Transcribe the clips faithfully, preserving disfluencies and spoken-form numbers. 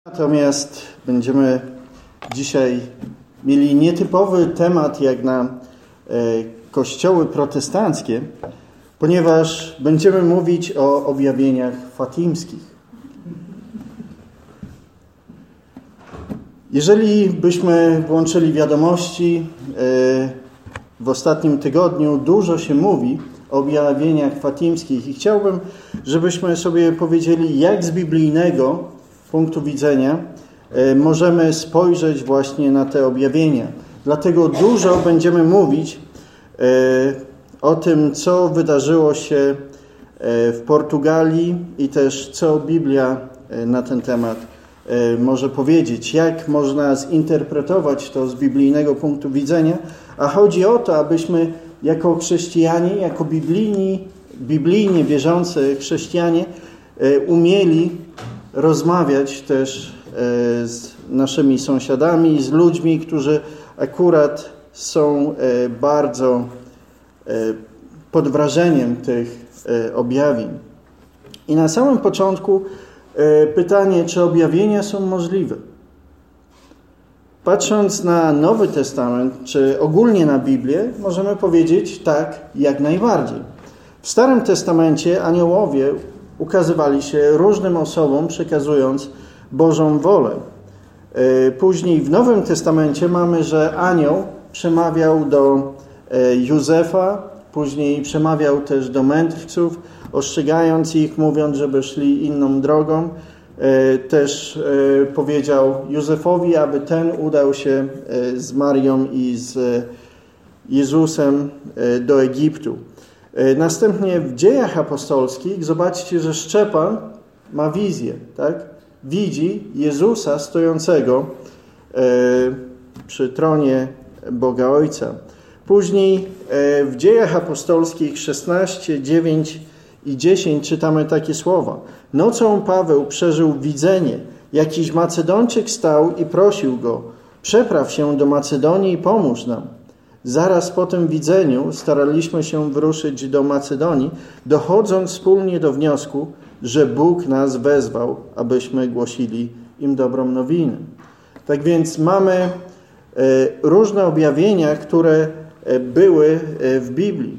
Natomiast będziemy dzisiaj mieli nietypowy temat jak na e, kościoły protestanckie, ponieważ będziemy mówić o objawieniach fatimskich. Jeżeli byśmy włączyli wiadomości, e, w ostatnim tygodniu dużo się mówi o objawieniach fatimskich i chciałbym, żebyśmy sobie powiedzieli, jak z biblijnego punktu widzenia e, możemy spojrzeć właśnie na te objawienia. Dlatego dużo będziemy mówić e, o tym, co wydarzyło się e, w Portugalii i też co Biblia e, na ten temat e, może powiedzieć. Jak można zinterpretować to z biblijnego punktu widzenia. A chodzi o to, abyśmy jako chrześcijanie, jako biblijni, biblijnie wierzący chrześcijanie e, umieli rozmawiać też z naszymi sąsiadami, z ludźmi, którzy akurat są bardzo pod wrażeniem tych objawień. I na samym początku pytanie, czy objawienia są możliwe? Patrząc na Nowy Testament, czy ogólnie na Biblię, możemy powiedzieć tak, jak najbardziej. W Starym Testamencie aniołowie ukazywali się różnym osobom, przekazując Bożą wolę. Później w Nowym Testamencie mamy, że anioł przemawiał do Józefa, później przemawiał też do mędrców, ostrzegając ich, mówiąc, żeby szli inną drogą. Też powiedział Józefowi, aby ten udał się z Marią i z Jezusem do Egiptu. Następnie w Dziejach Apostolskich zobaczcie, że Szczepan ma wizję, tak? Widzi Jezusa stojącego e, przy tronie Boga Ojca. Później e, w Dziejach Apostolskich szesnaście, dziewięć i dziesięć czytamy takie słowa. Nocą Paweł przeżył widzenie. Jakiś Macedończyk stał i prosił go: przepraw się do Macedonii i pomóż nam. Zaraz po tym widzeniu staraliśmy się wyruszyć do Macedonii, dochodząc wspólnie do wniosku, że Bóg nas wezwał, abyśmy głosili im dobrą nowinę. Tak więc mamy e, różne objawienia, które e, były e, w Biblii.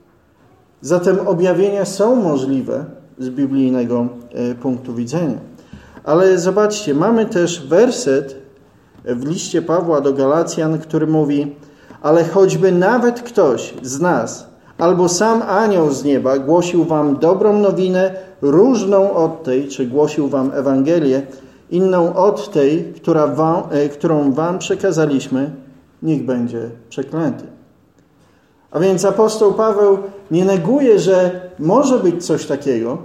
Zatem objawienia są możliwe z biblijnego e, punktu widzenia. Ale zobaczcie, mamy też werset w liście Pawła do Galacjan, który mówi: ale choćby nawet ktoś z nas, albo sam anioł z nieba głosił wam dobrą nowinę, różną od tej, czy głosił wam Ewangelię, inną od tej, która wam, e, którą wam przekazaliśmy, niech będzie przeklęty. A więc apostoł Paweł nie neguje, że może być coś takiego,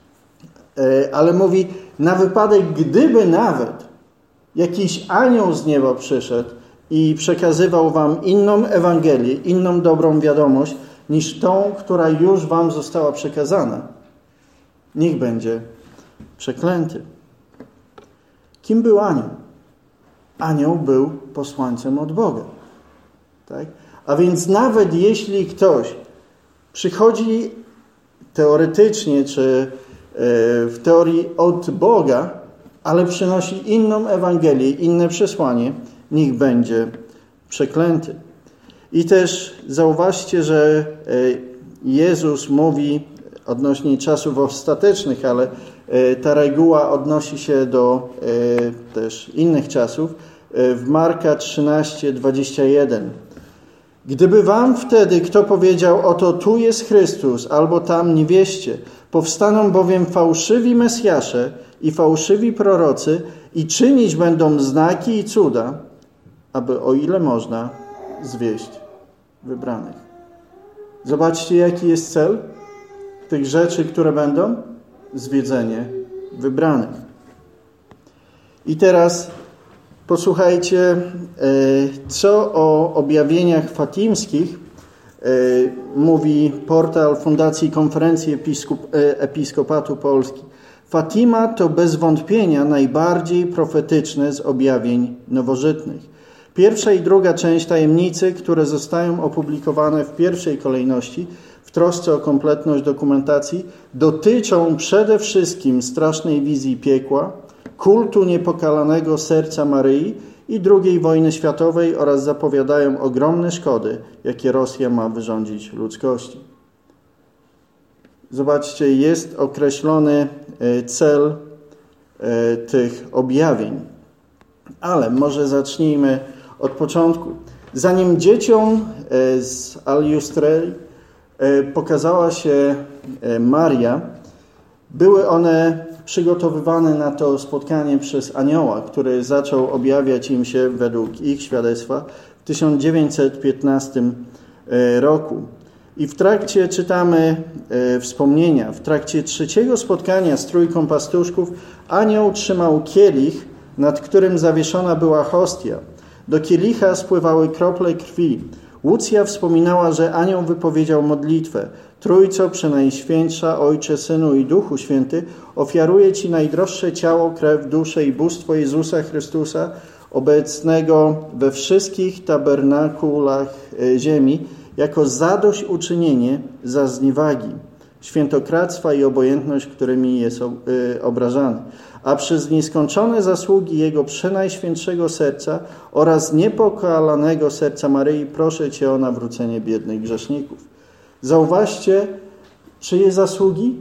e, ale mówi, na wypadek, gdyby nawet jakiś anioł z nieba przyszedł i przekazywał wam inną Ewangelię, inną dobrą wiadomość, niż tą, która już wam została przekazana, niech będzie przeklęty. Kim był anioł? Anioł był posłańcem od Boga. Tak? A więc nawet jeśli ktoś przychodzi teoretycznie, czy w teorii od Boga, ale przynosi inną Ewangelię, inne przesłanie, niech będzie przeklęty. I też zauważcie, że Jezus mówi odnośnie czasów ostatecznych, ale ta reguła odnosi się do też innych czasów. W Marka trzynaście, dwadzieścia jeden. Gdyby wam wtedy kto powiedział, oto tu jest Chrystus, albo tam nie wieście, powstaną bowiem fałszywi Mesjasze i fałszywi prorocy i czynić będą znaki i cuda, aby o ile można zwieść wybranych. Zobaczcie, jaki jest cel tych rzeczy, które będą? Zwiedzenie wybranych. I teraz posłuchajcie, co o objawieniach fatimskich mówi portal Fundacji Konferencji Episkopatu Polski. Fatima to bez wątpienia najbardziej profetyczne z objawień nowożytnych. Pierwsza i druga część tajemnicy, które zostają opublikowane w pierwszej kolejności, w trosce o kompletność dokumentacji, dotyczą przede wszystkim strasznej wizji piekła, kultu niepokalanego serca Maryi i drugiej wojny światowej oraz zapowiadają ogromne szkody, jakie Rosja ma wyrządzić ludzkości. Zobaczcie, jest określony cel tych objawień. Ale może zacznijmy od początku. Zanim dzieciom z Al-Justrei pokazała się Maria, były one przygotowywane na to spotkanie przez anioła, który zaczął objawiać im się według ich świadectwa w tysiąc dziewięćset piętnastym roku. I w trakcie, czytamy e, wspomnienia, w trakcie trzeciego spotkania z trójką pastuszków anioł trzymał kielich, nad którym zawieszona była hostia. Do kielicha spływały krople krwi. Łucja wspominała, że anioł wypowiedział modlitwę. Trójco, Przenajświętsza, Ojcze, Synu i Duchu Święty, ofiaruję Ci najdroższe ciało, krew, duszę i bóstwo Jezusa Chrystusa, obecnego we wszystkich tabernakulach ziemi, jako zadośćuczynienie za zniewagi, świętokradztwa i obojętność, którymi jest obrażany, a przez nieskończone zasługi Jego przenajświętszego serca oraz niepokalanego serca Maryi proszę Cię o nawrócenie biednych grzeszników. Zauważcie, czyje zasługi?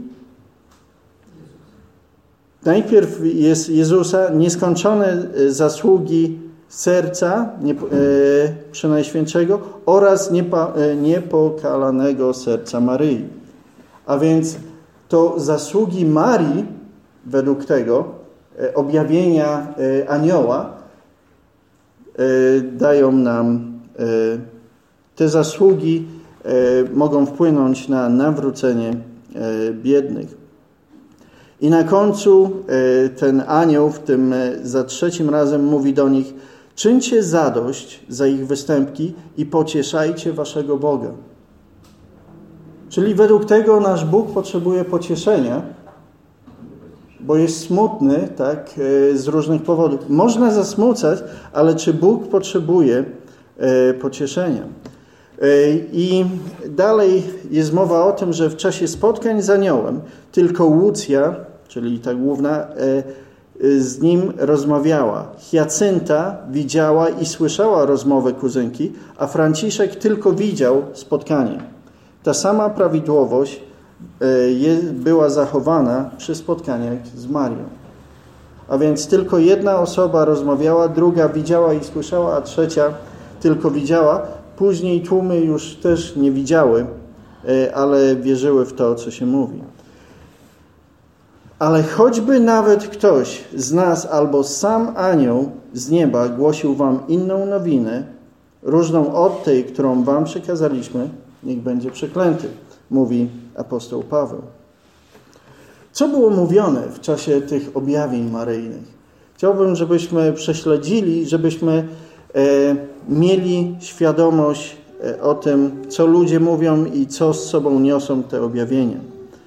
Najpierw jest Jezusa, nieskończone zasługi serca nie, e, Przenajświętszego oraz niepa, e, niepokalanego serca Maryi. A więc to zasługi Marii, według tego e, objawienia e, anioła, e, dają nam e, te zasługi, e, mogą wpłynąć na nawrócenie e, biednych. I na końcu e, ten anioł w tym e, za trzecim razem mówi do nich: czyńcie zadość za ich występki i pocieszajcie waszego Boga. Czyli według tego nasz Bóg potrzebuje pocieszenia, bo jest smutny, tak, z różnych powodów. Można zasmucać, ale czy Bóg potrzebuje pocieszenia? I dalej jest mowa o tym, że w czasie spotkań z aniołem tylko Łucja, czyli ta główna, z nim rozmawiała. Hiacynta widziała i słyszała rozmowę kuzynki, a Franciszek tylko widział spotkanie. Ta sama prawidłowość była zachowana przy spotkaniach z Marią. A więc tylko jedna osoba rozmawiała, druga widziała i słyszała, a trzecia tylko widziała. Później tłumy już też nie widziały, ale wierzyły w to, co się mówi. Ale choćby nawet ktoś z nas albo sam anioł z nieba głosił wam inną nowinę, różną od tej, którą wam przekazaliśmy, niech będzie przeklęty, mówi apostoł Paweł. Co było mówione w czasie tych objawień maryjnych? Chciałbym, żebyśmy prześledzili, żebyśmy e, mieli świadomość e, o tym, co ludzie mówią i co z sobą niosą te objawienia.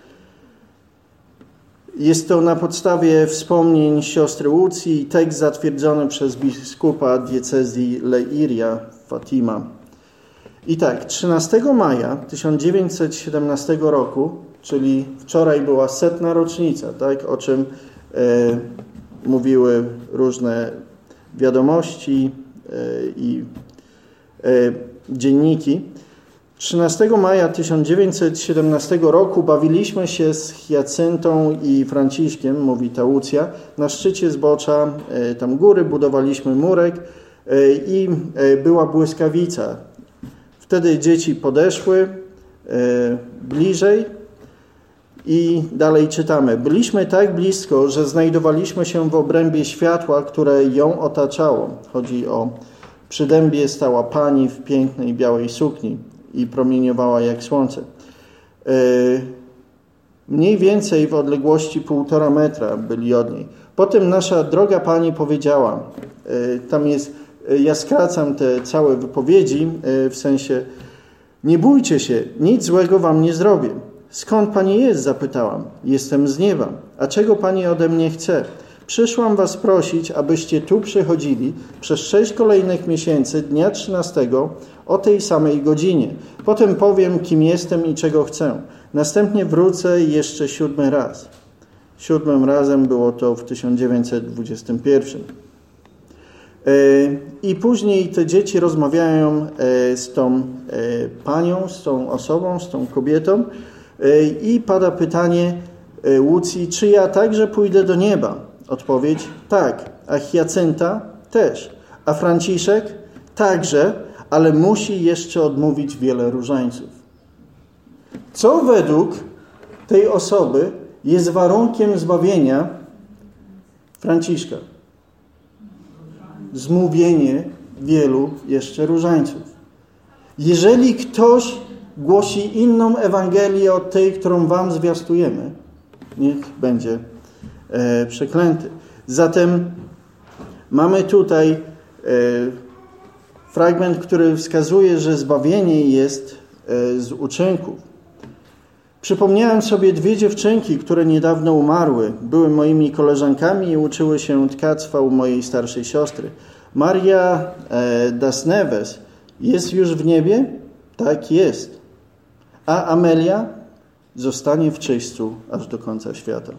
Jest to na podstawie wspomnień siostry Łucji i tekst zatwierdzony przez biskupa diecezji Leiria Fatima. I tak, trzynastego maja tysiąc dziewięćset siedemnastego roku, czyli wczoraj była setna rocznica, tak, o czym e, mówiły różne wiadomości e, i e, dzienniki. trzynastego maja tysiąc dziewięćset siedemnastego roku bawiliśmy się z Hiacyntą i Franciszkiem, mówi ta Łucja, na szczycie zbocza e, tam góry, budowaliśmy murek e, i e, była błyskawica. Wtedy dzieci podeszły e, bliżej i dalej czytamy. Byliśmy tak blisko, że znajdowaliśmy się w obrębie światła, które ją otaczało. Chodzi o przy dębie stała pani w pięknej białej sukni i promieniowała jak słońce. E, mniej więcej w odległości półtora metra byli od niej. Potem nasza droga pani powiedziała, e, tam jest, e, ja skracam te całe wypowiedzi, e, w sensie, nie bójcie się, nic złego wam nie zrobię. Skąd pani jest? Zapytałam. Jestem z nieba. A czego pani ode mnie chce? Przyszłam was prosić, abyście tu przychodzili przez sześć kolejnych miesięcy, dnia trzynastego, o tej samej godzinie. Potem powiem, kim jestem i czego chcę. Następnie wrócę jeszcze siódmy raz. Siódmym razem było to w tysiąc dziewięćset dwudziestym pierwszym. I później te dzieci rozmawiają z tą panią, z tą osobą, z tą kobietą i pada pytanie Łucji, czy ja także pójdę do nieba? Odpowiedź, tak, a Hiacynta też, a Franciszek także, ale musi jeszcze odmówić wiele różańców. Co według tej osoby jest warunkiem zbawienia Franciszka? Zmówienie wielu jeszcze różańców. Jeżeli ktoś głosi inną Ewangelię od tej, którą wam zwiastujemy, niech będzie e, przeklęty. Zatem mamy tutaj e, fragment, który wskazuje, że zbawienie jest e, z uczynków. Przypomniałem sobie dwie dziewczynki, które niedawno umarły. Były moimi koleżankami i uczyły się tkactwa u mojej starszej siostry. Maria e, das Neves jest już w niebie? Tak jest. A Amelia zostanie w czyśćcu aż do końca świata.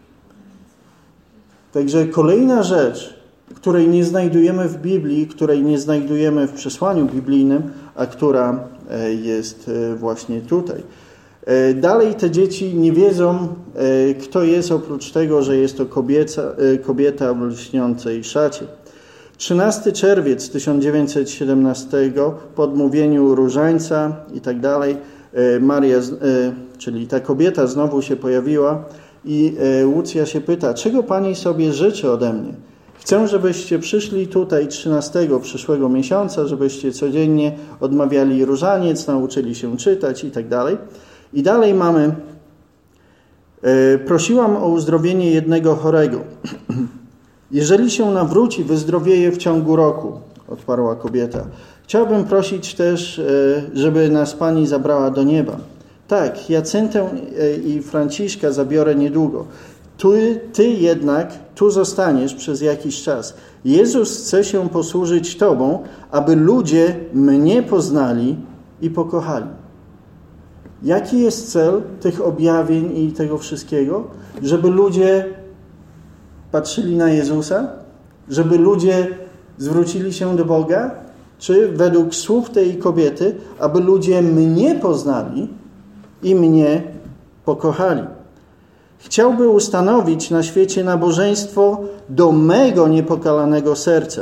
Także kolejna rzecz, której nie znajdujemy w Biblii, której nie znajdujemy w przesłaniu biblijnym, a która e, jest e, właśnie tutaj. Dalej te dzieci nie wiedzą, kto jest, oprócz tego, że jest to kobieca, kobieta w lśniącej szacie. trzynastego czerwca tysiąc dziewięćset siedemnastego po odmówieniu różańca i tak dalej, Maria, czyli ta kobieta znowu się pojawiła i Łucja się pyta, czego pani sobie życzy ode mnie? Chcę, żebyście przyszli tutaj trzynastego przyszłego miesiąca, żebyście codziennie odmawiali różaniec, nauczyli się czytać i tak dalej. I dalej mamy, e, prosiłam o uzdrowienie jednego chorego. Jeżeli się nawróci, wyzdrowieje w ciągu roku, odparła kobieta. Chciałbym prosić też, e, żeby nas pani zabrała do nieba. Tak, Hiacyntę e, i Franciszka zabiorę niedługo. Ty, ty jednak tu zostaniesz przez jakiś czas. Jezus chce się posłużyć tobą, aby ludzie mnie poznali i pokochali. Jaki jest cel tych objawień i tego wszystkiego? Żeby ludzie patrzyli na Jezusa? Żeby ludzie zwrócili się do Boga? Czy według słów tej kobiety, aby ludzie mnie poznali i mnie pokochali? Chciałby ustanowić na świecie nabożeństwo do mego niepokalanego serca.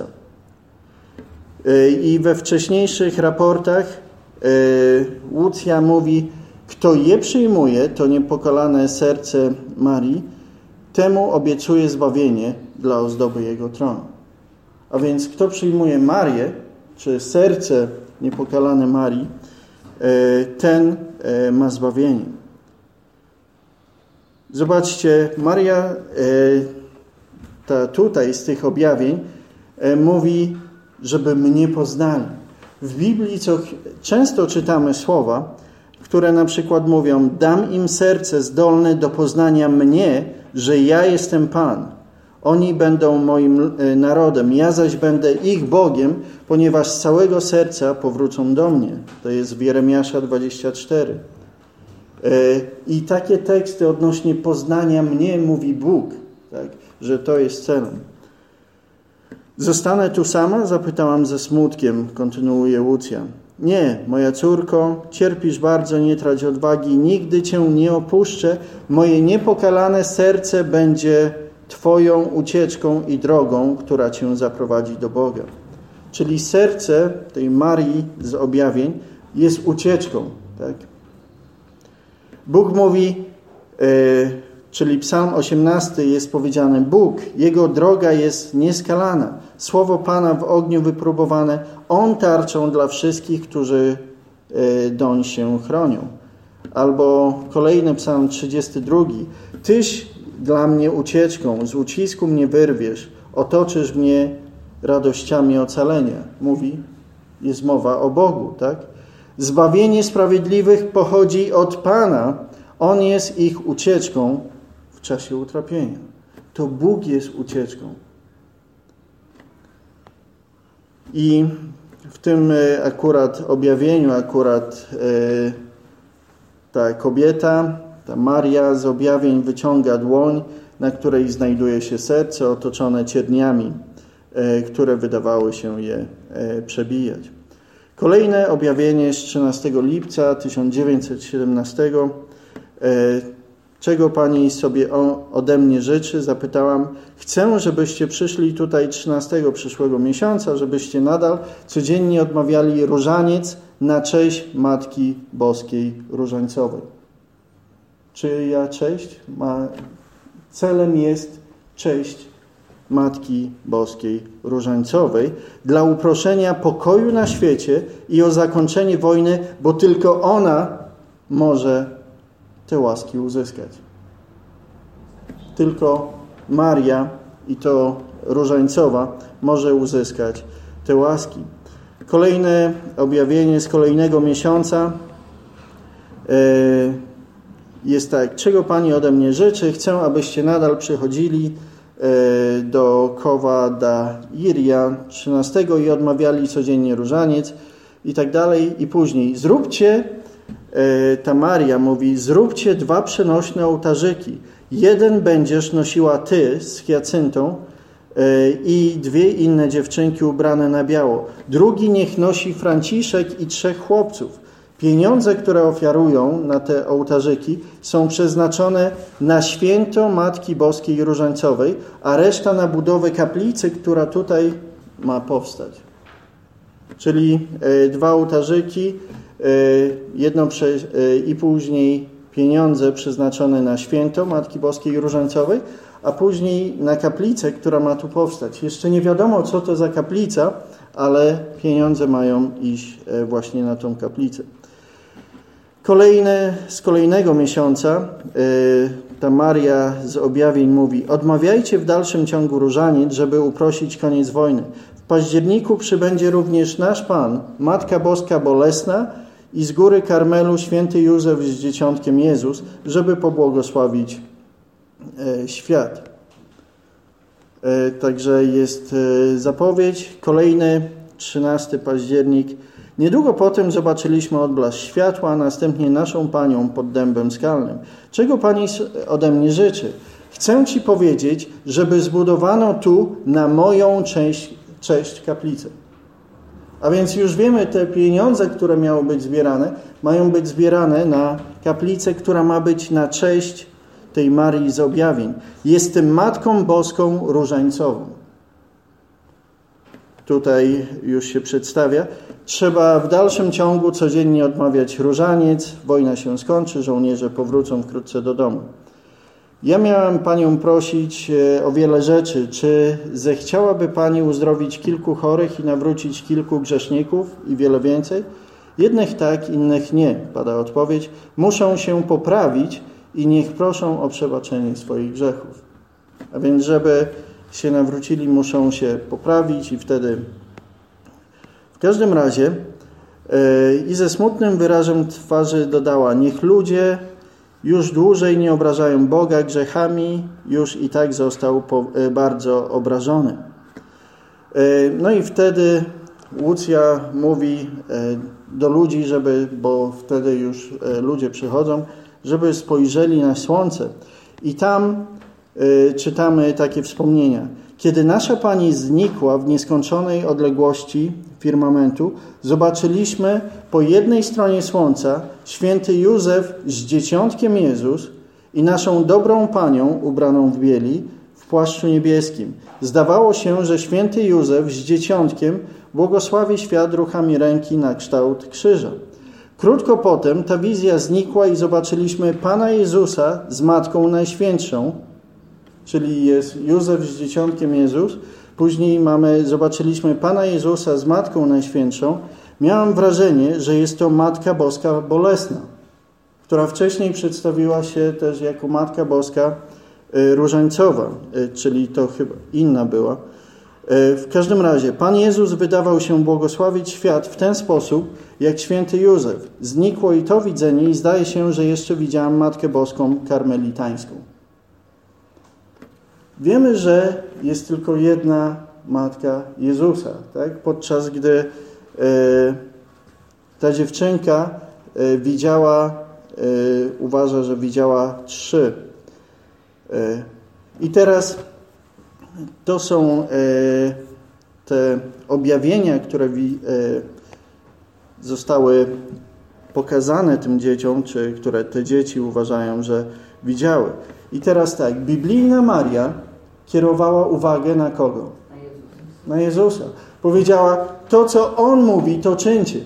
I we wcześniejszych raportach Łucja mówi, kto je przyjmuje, to niepokalane serce Marii, temu obiecuje zbawienie dla ozdoby jego tronu. A więc kto przyjmuje Marię, czy serce niepokalane Marii, ten ma zbawienie. Zobaczcie, Maria ta tutaj z tych objawień mówi, żeby mnie poznali. W Biblii co, często czytamy słowa, które na przykład mówią, dam im serce zdolne do poznania mnie, że ja jestem Pan. Oni będą moim narodem, ja zaś będę ich Bogiem, ponieważ z całego serca powrócą do mnie. To jest w Jeremiasza dwadzieścia cztery. I takie teksty odnośnie poznania mnie mówi Bóg, tak? Że to jest celem. Zostanę tu sama? Zapytałam ze smutkiem, kontynuuje Łucja. Nie, moja córko, cierpisz bardzo, nie trać odwagi, nigdy cię nie opuszczę, moje niepokalane serce będzie twoją ucieczką i drogą, która cię zaprowadzi do Boga. Czyli serce tej Marii z objawień jest ucieczką, tak? Bóg mówi, yy, czyli Psalm osiemnasty jest powiedziane, Bóg, Jego droga jest nieskalana, słowo Pana w ogniu wypróbowane, On tarczą dla wszystkich, którzy yy, doń się chronią. Albo kolejny Psalm trzydziesty drugi, Tyś dla mnie ucieczką, z ucisku mnie wyrwiesz, otoczysz mnie radościami ocalenia. Mówi, jest mowa o Bogu, tak? Zbawienie sprawiedliwych pochodzi od Pana. On jest ich ucieczką w czasie utrapienia. To Bóg jest ucieczką. I w tym akurat objawieniu, akurat ta kobieta, ta Maria z objawień wyciąga dłoń na której znajduje się serce otoczone cierniami, które wydawały się je przebijać. Kolejne objawienie z trzynastego lipca tysiąc dziewięćset siedemnastego. Czego Pani sobie ode mnie życzy? Zapytałam. Chcę, żebyście przyszli tutaj trzynastego przyszłego miesiąca, żebyście nadal codziennie odmawiali różaniec na cześć Matki Boskiej Różańcowej. Czyja cześć? Ma... Celem jest cześć Matki Boskiej Różańcowej dla uproszenia pokoju na świecie i o zakończenie wojny, bo tylko ona może te łaski uzyskać. Tylko Maria, i to Różańcowa, może uzyskać te łaski. Kolejne objawienie z kolejnego miesiąca jest tak. Czego Pani ode mnie życzy? Chcę, abyście nadal przychodzili do Kowa da Iria trzynastego i odmawiali codziennie różaniec i tak dalej. I później zróbcie, ta Maria mówi, zróbcie dwa przenośne ołtarzyki. Jeden będziesz nosiła ty z Hiacyntą i dwie inne dziewczynki ubrane na biało. Drugi niech nosi Franciszek i trzech chłopców. Pieniądze, które ofiarują na te ołtarzyki, są przeznaczone na święto Matki Boskiej Różańcowej, a reszta na budowę kaplicy, która tutaj ma powstać. Czyli e, dwa ołtarzyki, e, jedno prze, e, i później pieniądze przeznaczone na święto Matki Boskiej Różańcowej, a później na kaplicę, która ma tu powstać. Jeszcze nie wiadomo, co to za kaplica, ale pieniądze mają iść e, właśnie na tą kaplicę. Kolejne, z kolejnego miesiąca y, ta Maria z objawień mówi: odmawiajcie w dalszym ciągu różaniec, żeby uprosić koniec wojny. W październiku przybędzie również nasz Pan, Matka Boska Bolesna i z góry Karmelu święty Józef z dzieciątkiem Jezus, żeby pobłogosławić y, świat. Y, także jest y, zapowiedź. Kolejny, trzynasty październik. Niedługo potem zobaczyliśmy odblask światła, a następnie naszą Panią pod dębem skalnym. Czego Pani ode mnie życzy? Chcę Ci powiedzieć, żeby zbudowano tu na moją cześć, cześć kaplicę. A więc już wiemy, te pieniądze, które miały być zbierane, mają być zbierane na kaplicę, która ma być na cześć tej Marii z objawień. Jestem Matką Boską Różańcową. Tutaj już się przedstawia. Trzeba w dalszym ciągu codziennie odmawiać różaniec, wojna się skończy, żołnierze powrócą wkrótce do domu. Ja miałem Panią prosić o wiele rzeczy. Czy zechciałaby Pani uzdrowić kilku chorych i nawrócić kilku grzeszników i wiele więcej? Jednych tak, innych nie, pada odpowiedź. Muszą się poprawić i niech proszą o przebaczenie swoich grzechów. A więc, żeby się nawrócili, muszą się poprawić i wtedy... W każdym razie yy, i ze smutnym wyrazem twarzy dodała: niech ludzie już dłużej nie obrażają Boga grzechami, już i tak został po, yy, bardzo obrażony. Yy, no i wtedy Łucja mówi yy, do ludzi, żeby, bo wtedy już yy, ludzie przychodzą, żeby spojrzeli na słońce. I tam yy, czytamy takie wspomnienia. Kiedy nasza Pani znikła w nieskończonej odległości firmamentu, zobaczyliśmy po jednej stronie słońca święty Józef z dzieciątkiem Jezus i naszą dobrą Panią ubraną w bieli, w płaszczu niebieskim. Zdawało się, że święty Józef z dzieciątkiem błogosławi świat ruchami ręki na kształt krzyża. Krótko potem ta wizja znikła i zobaczyliśmy Pana Jezusa z Matką Najświętszą, czyli jest Józef z dzieciątkiem Jezus. Później mamy, zobaczyliśmy Pana Jezusa z Matką Najświętszą. Miałem wrażenie, że jest to Matka Boska Bolesna, która wcześniej przedstawiła się też jako Matka Boska Różańcowa, czyli to chyba inna była. W każdym razie Pan Jezus wydawał się błogosławić świat w ten sposób, jak święty Józef. Znikło i to widzenie i zdaje się, że jeszcze widziałem Matkę Boską Karmelitańską. Wiemy, że jest tylko jedna Matka Jezusa, tak? Podczas gdy e, ta dziewczynka e, widziała, e, uważa, że widziała trzy. E, I teraz to są e, te objawienia, które wi, e, zostały pokazane tym dzieciom, czy które te dzieci uważają, że widziały. I teraz tak, biblijna Maria kierowała uwagę na kogo? Na Jezusa. Powiedziała, to co On mówi, to czyńcie.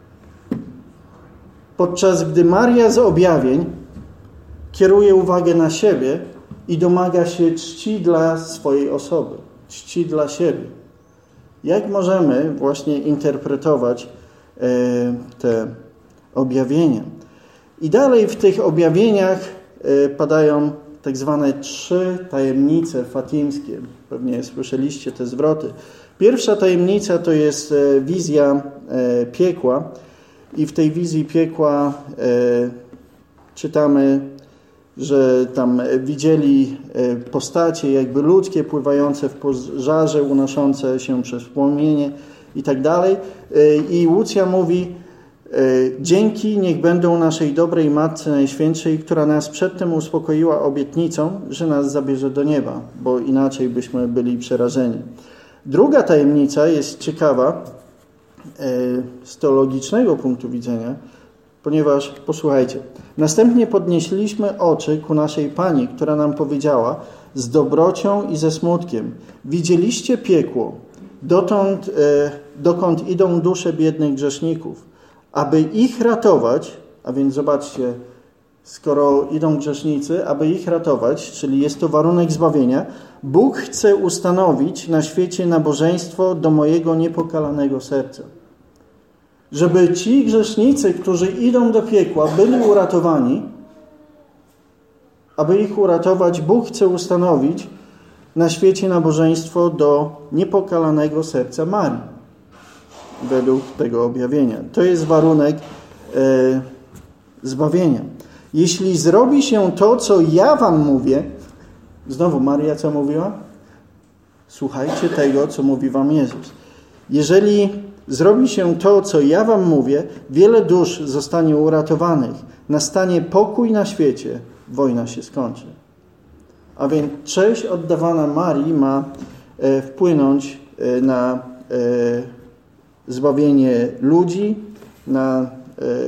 Podczas gdy Maria z objawień kieruje uwagę na siebie i domaga się czci dla swojej osoby, czci dla siebie. Jak możemy właśnie interpretować e, te objawienia? I dalej w tych objawieniach e, padają tak zwane trzy tajemnice fatimskie. Pewnie słyszeliście te zwroty. Pierwsza tajemnica to jest e, wizja e, piekła i w tej wizji piekła e, czytamy, że tam widzieli postacie jakby ludzkie pływające w pożarze, unoszące się przez płomienie i tak dalej. I Łucja mówi, dzięki niech będą naszej dobrej Matce Najświętszej, która nas przedtem uspokoiła obietnicą, że nas zabierze do nieba, bo inaczej byśmy byli przerażeni. Druga tajemnica jest ciekawa z teologicznego punktu widzenia, ponieważ, posłuchajcie, następnie podnieśliśmy oczy ku naszej Pani, która nam powiedziała z dobrocią i ze smutkiem: widzieliście piekło, dotąd, e, dokąd idą dusze biednych grzeszników, aby ich ratować, a więc zobaczcie, skoro idą grzesznicy, aby ich ratować, czyli jest to warunek zbawienia, Bóg chce ustanowić na świecie nabożeństwo do mojego niepokalanego serca. Żeby ci grzesznicy, którzy idą do piekła, byli uratowani, aby ich uratować, Bóg chce ustanowić na świecie nabożeństwo do niepokalanego serca Marii. Według tego objawienia. To jest warunek e, zbawienia. Jeśli zrobi się to, co ja wam mówię, znowu Maria co mówiła? Słuchajcie tego, co mówi wam Jezus. Jeżeli zrobi się to, co ja wam mówię, wiele dusz zostanie uratowanych, nastanie pokój na świecie, wojna się skończy. A więc cześć oddawana Marii ma e, wpłynąć e, na e, zbawienie ludzi, na e,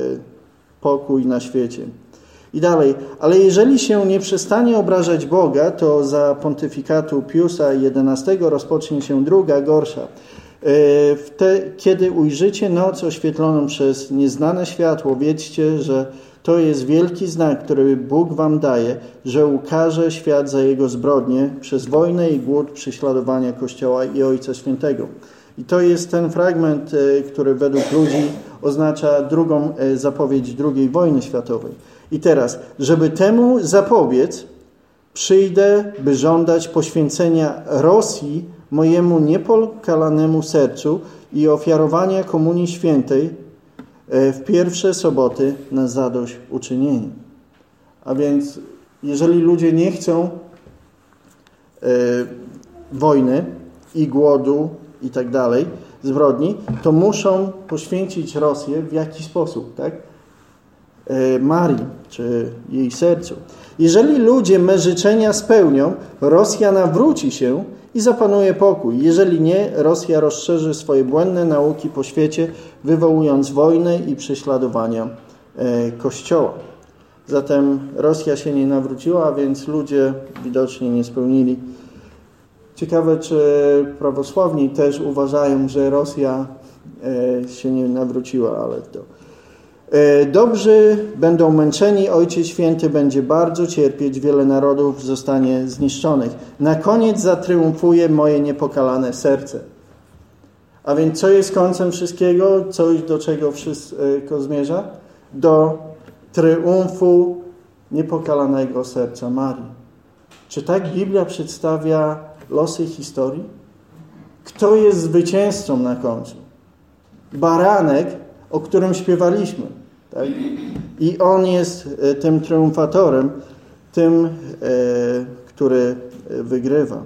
pokój na świecie. I dalej, ale jeżeli się nie przestanie obrażać Boga, to za pontyfikatu Piusa jedenastego rozpocznie się druga, gorsza. W te, kiedy ujrzycie noc oświetloną przez nieznane światło, wiedzcie, że to jest wielki znak, który Bóg wam daje, że ukaże świat za jego zbrodnie przez wojnę i głód prześladowania Kościoła i Ojca Świętego. I to jest ten fragment, który według ludzi oznacza drugą zapowiedź drugiej wojny światowej. I teraz, żeby temu zapobiec, przyjdę, by żądać poświęcenia Rosji mojemu niepokalanemu sercu i ofiarowania Komunii Świętej w pierwsze soboty na zadośćuczynienie. A więc, jeżeli ludzie nie chcą e, wojny i głodu i tak dalej, zbrodni, to muszą poświęcić Rosję w jakiś sposób, tak? E, Marii, czy jej sercu. Jeżeli ludzie me życzenia spełnią, Rosja nawróci się i zapanuje pokój. Jeżeli nie, Rosja rozszerzy swoje błędne nauki po świecie, wywołując wojnę i prześladowania e, Kościoła. Zatem Rosja się nie nawróciła, a więc ludzie widocznie nie spełnili. Ciekawe, czy prawosławni też uważają, że Rosja e, się nie nawróciła, ale to... Dobrzy będą męczeni, Ojciec Święty będzie bardzo cierpieć, wiele narodów zostanie zniszczonych. Na koniec zatriumfuje moje niepokalane serce. A więc co jest końcem wszystkiego? Coś, do czego wszystko zmierza? Do triumfu niepokalanego serca Marii. Czy tak Biblia przedstawia losy historii? Kto jest zwycięzcą na końcu? Baranek, o którym śpiewaliśmy. Tak? I on jest tym triumfatorem, tym, e, który wygrywa.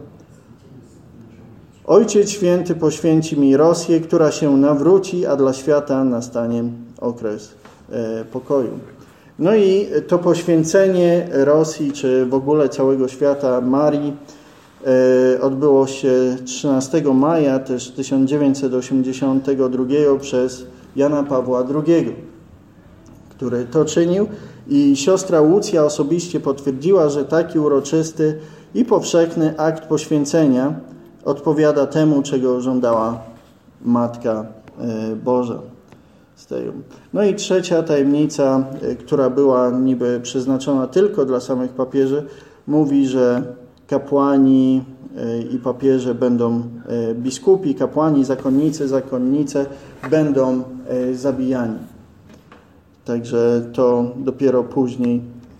Ojciec Święty poświęci mi Rosję, która się nawróci, a dla świata nastanie okres e, pokoju. No i to poświęcenie Rosji, czy w ogóle całego świata Marii odbyło się trzynastego maja też tysiąc dziewięćset osiemdziesiątego drugiego przez Jana Pawła drugiego, który to czynił, i siostra Łucja osobiście potwierdziła, że taki uroczysty i powszechny akt poświęcenia odpowiada temu, czego żądała Matka Boża. No i trzecia tajemnica, która była niby przeznaczona tylko dla samych papieży, mówi, że kapłani i papieże będą, biskupi, kapłani, zakonnicy, zakonnice będą zabijani. Także to dopiero później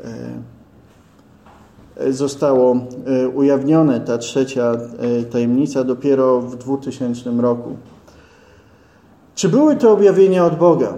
zostało ujawnione, ta trzecia tajemnica, dopiero w dwutysięcznym roku. Czy były to objawienia od Boga?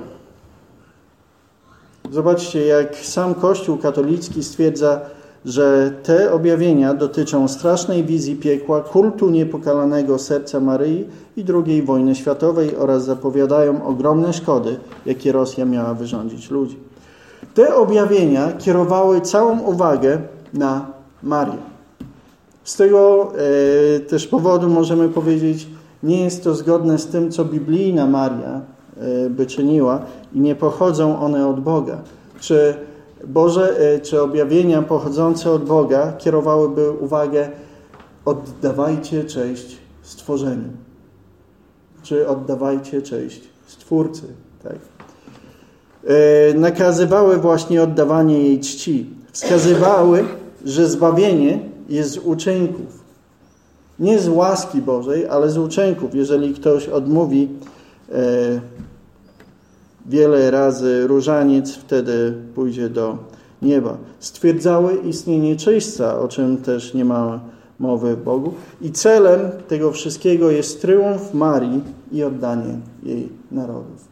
Zobaczcie, jak sam Kościół katolicki stwierdza, że te objawienia dotyczą strasznej wizji piekła, kultu niepokalanego serca Maryi i drugiej wojny światowej oraz zapowiadają ogromne szkody, jakie Rosja miała wyrządzić ludzi. Te objawienia kierowały całą uwagę na Marię. Z tego e, też powodu możemy powiedzieć, nie jest to zgodne z tym, co biblijna Maria e, by czyniła i nie pochodzą one od Boga. Czy Boże, czy objawienia pochodzące od Boga kierowałyby uwagę, oddawajcie cześć stworzeniu, czy oddawajcie cześć Stwórcy, tak? E, nakazywały właśnie oddawanie jej czci. Wskazywały, że zbawienie jest z uczynków. Nie z łaski Bożej, ale z uczynków. Jeżeli ktoś odmówi e, wiele razy różaniec, wtedy pójdzie do nieba. Stwierdzały istnienie czyśćca, o czym też nie ma mowy w Bogu. I celem tego wszystkiego jest tryumf Marii i oddanie jej narodów.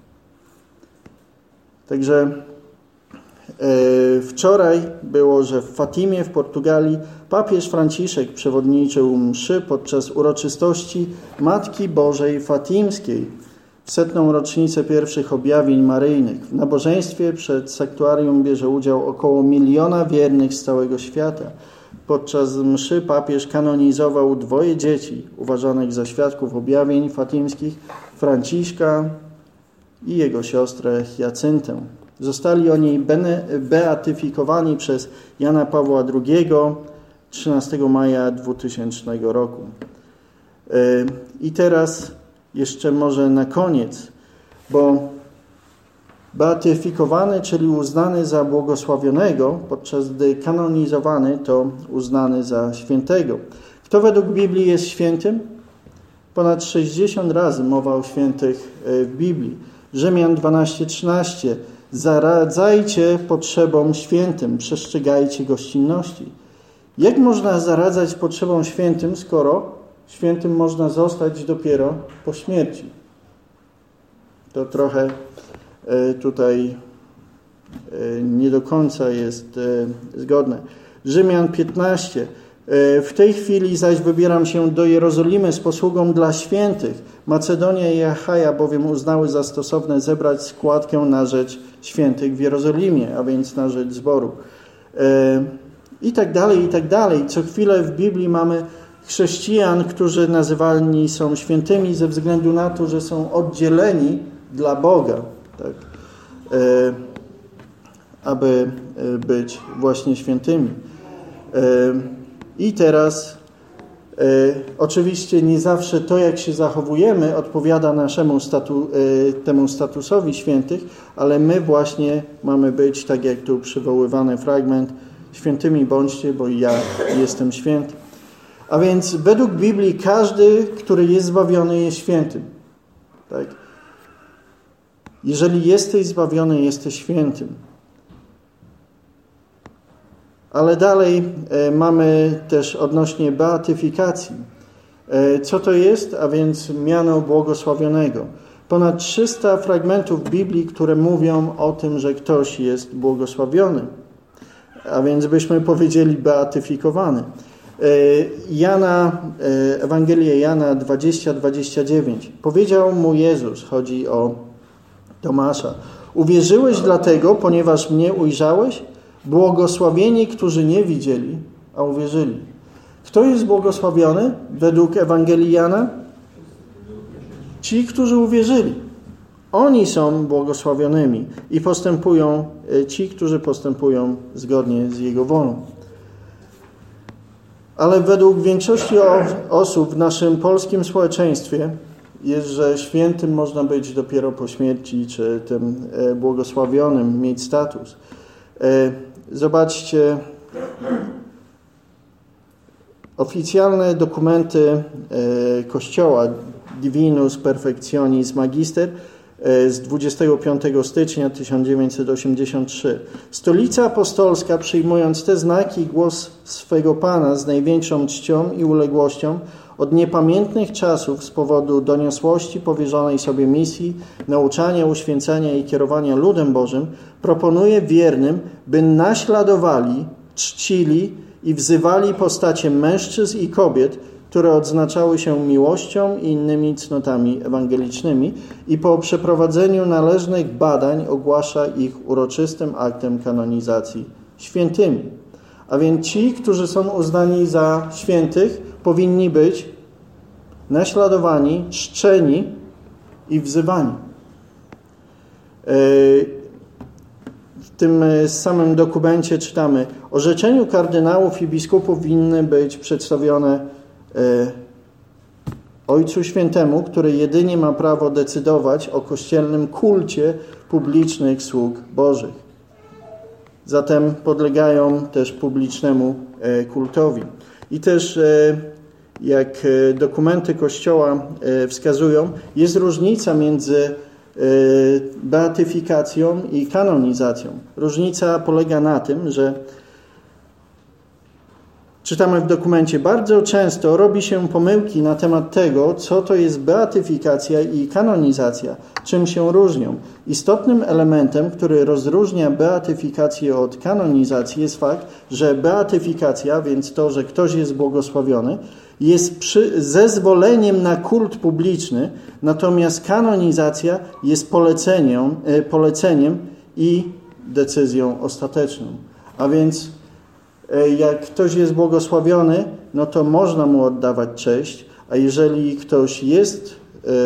Także e, wczoraj było, że w Fatimie w Portugalii papież Franciszek przewodniczył mszy podczas uroczystości Matki Bożej Fatimskiej, w setną rocznicę pierwszych objawień maryjnych. W nabożeństwie przed sanktuarium bierze udział około miliona wiernych z całego świata. Podczas mszy papież kanonizował dwoje dzieci uważanych za świadków objawień fatimskich, Franciszka i jego siostrę Jacyntę. Zostali oni beatyfikowani przez Jana Pawła drugiego trzynastego maja dwutysięcznego roku. I teraz jeszcze może na koniec, bo beatyfikowany, czyli uznany za błogosławionego, podczas gdy kanonizowany to uznany za świętego. Kto według Biblii jest świętym? Ponad sześćdziesiąt razy mowa o świętych w Biblii. Rzymian dwanaście trzynaście. Zaradzajcie potrzebom świętym, przestrzegajcie gościnności. Jak można zaradzać potrzebom świętym, skoro świętym można zostać dopiero po śmierci? To trochę tutaj nie do końca jest zgodne. Rzymian piętnaście. W tej chwili zaś wybieram się do Jerozolimy z posługą dla świętych. Macedonia i Achaja bowiem uznały za stosowne zebrać składkę na rzecz świętych w Jerozolimie, a więc na rzecz zboru. I tak dalej, i tak dalej. Co chwilę w Biblii mamy chrześcijan, którzy nazywani są świętymi ze względu na to, że są oddzieleni dla Boga, tak? Aby być właśnie świętymi. I teraz e, oczywiście nie zawsze to, jak się zachowujemy, odpowiada naszemu statu, e, temu statusowi świętych, ale my właśnie mamy być, tak jak tu przywoływany fragment, świętymi bądźcie, bo ja jestem święty. A więc według Biblii każdy, który jest zbawiony, jest świętym. Tak? Jeżeli jesteś zbawiony, jesteś świętym. Ale dalej e, mamy też odnośnie beatyfikacji. E, co to jest? A więc miano błogosławionego. Ponad trzysta fragmentów Biblii, które mówią o tym, że ktoś jest błogosławiony. A więc byśmy powiedzieli beatyfikowany. E, Jana, e, Ewangelia Jana dwadzieścia dwadzieścia dziewięć. Powiedział mu Jezus, chodzi o Tomasza: Uwierzyłeś dlatego, ponieważ mnie ujrzałeś? Błogosławieni, którzy nie widzieli, a uwierzyli. Kto jest błogosławiony według Ewangelii Jana? Ci, którzy uwierzyli. Oni są błogosławionymi i postępują, ci, którzy postępują zgodnie z Jego wolą. Ale według większości osób w naszym polskim społeczeństwie jest, że świętym można być dopiero po śmierci, czy tym błogosławionym mieć status. Zobaczcie, oficjalne dokumenty Kościoła Divinus Perfectionis Magister z dwudziestego piątego stycznia tysiąc dziewięćset osiemdziesiątego trzeciego. Stolica Apostolska, przyjmując te znaki i głos swego Pana z największą czcią i uległością, od niepamiętnych czasów z powodu doniosłości powierzonej sobie misji, nauczania, uświęcania i kierowania ludem Bożym, proponuje wiernym, by naśladowali, czcili i wzywali postacie mężczyzn i kobiet, które odznaczały się miłością i innymi cnotami ewangelicznymi i po przeprowadzeniu należnych badań ogłasza ich uroczystym aktem kanonizacji świętymi. A więc ci, którzy są uznani za świętych, powinni być naśladowani, czczeni i wzywani. W tym samym dokumencie czytamy: orzeczeniu kardynałów i biskupów winny być przedstawione Ojcu Świętemu, który jedynie ma prawo decydować o kościelnym kulcie publicznych sług Bożych. Zatem podlegają też publicznemu kultowi. I też, jak dokumenty Kościoła wskazują, jest różnica między beatyfikacją i kanonizacją. Różnica polega na tym, że czytamy w dokumencie, bardzo często robi się pomyłki na temat tego, co to jest beatyfikacja i kanonizacja, czym się różnią. Istotnym elementem, który rozróżnia beatyfikację od kanonizacji, jest fakt, że beatyfikacja, więc to, że ktoś jest błogosławiony, jest przy zezwoleniem na kult publiczny, natomiast kanonizacja jest poleceniem, poleceniem i decyzją ostateczną. A więc jak ktoś jest błogosławiony, no to można mu oddawać cześć, a jeżeli ktoś jest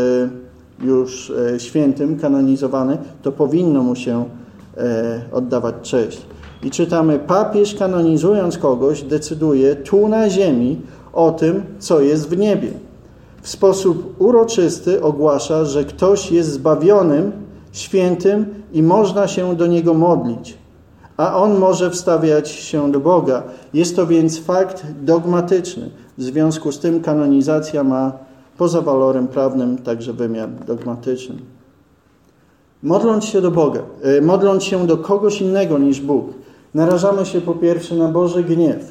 już świętym, kanonizowany, to powinno mu się oddawać cześć. I czytamy, papież kanonizując kogoś decyduje tu na ziemi o tym, co jest w niebie. W sposób uroczysty ogłasza, że ktoś jest zbawionym, świętym i można się do niego modlić, a on może wstawiać się do Boga. Jest to więc fakt dogmatyczny. W związku z tym kanonizacja ma poza walorem prawnym także wymiar dogmatyczny. Modląc się do Boga, modląc się do kogoś innego niż Bóg, narażamy się po pierwsze na Boży gniew,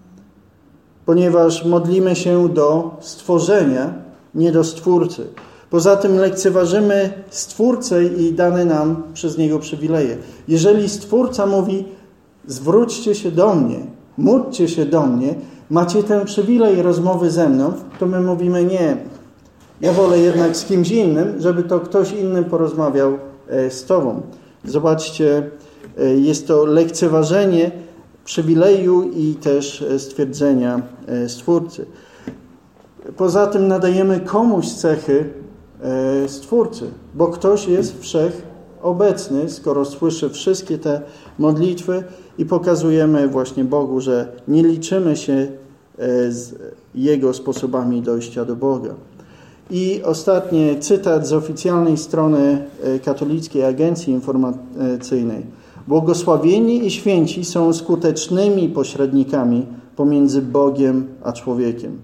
ponieważ modlimy się do stworzenia, nie do Stwórcy. Poza tym lekceważymy Stwórcę i dane nam przez Niego przywileje. Jeżeli Stwórca mówi, zwróćcie się do mnie, módlcie się do mnie, macie ten przywilej rozmowy ze mną, to my mówimy nie. Ja wolę jednak z kimś innym, żeby to ktoś inny porozmawiał z Tobą. Zobaczcie, jest to lekceważenie przywileju i też stwierdzenia Stwórcy. Poza tym nadajemy komuś cechy Stwórcy, bo ktoś jest wszechobecny, skoro słyszy wszystkie te modlitwy i pokazujemy właśnie Bogu, że nie liczymy się z Jego sposobami dojścia do Boga. I ostatni cytat z oficjalnej strony Katolickiej Agencji Informacyjnej. Błogosławieni i święci są skutecznymi pośrednikami pomiędzy Bogiem a człowiekiem.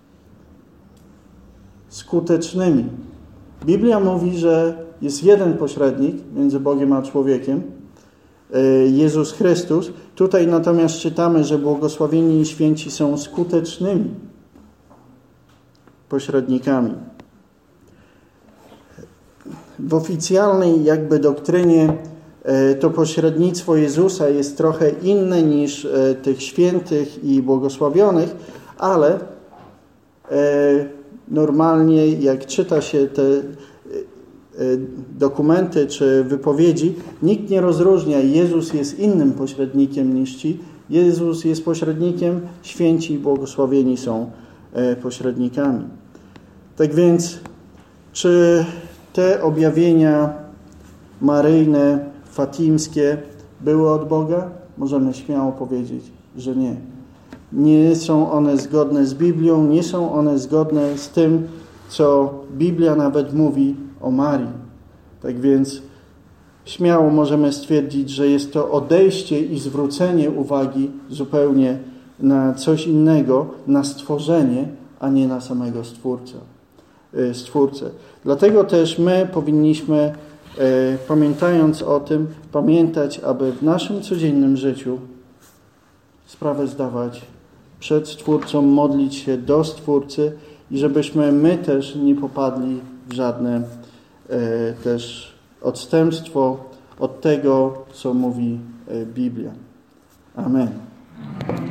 Skutecznymi. Biblia mówi, że jest jeden pośrednik między Bogiem a człowiekiem, Jezus Chrystus. Tutaj natomiast czytamy, że błogosławieni i święci są skutecznymi pośrednikami. W oficjalnej jakby doktrynie to pośrednictwo Jezusa jest trochę inne niż tych świętych i błogosławionych, ale normalnie jak czyta się te dokumenty czy wypowiedzi, nikt nie rozróżnia, Jezus jest innym pośrednikiem niż ci. Jezus jest pośrednikiem, święci i błogosławieni są pośrednikami. Tak więc, czy te objawienia maryjne, fatimskie były od Boga? Możemy śmiało powiedzieć, że nie. Nie są one zgodne z Biblią, nie są one zgodne z tym, co Biblia nawet mówi o Marii. Tak więc śmiało możemy stwierdzić, że jest to odejście i zwrócenie uwagi zupełnie na coś innego, na stworzenie, a nie na samego Stwórcę. Stwórcę. Dlatego też my powinniśmy, pamiętając o tym, pamiętać, aby w naszym codziennym życiu sprawę zdawać przed Stwórcą, modlić się do Stwórcy i żebyśmy my też nie popadli w żadne e, też odstępstwo od tego, co mówi Biblia. Amen.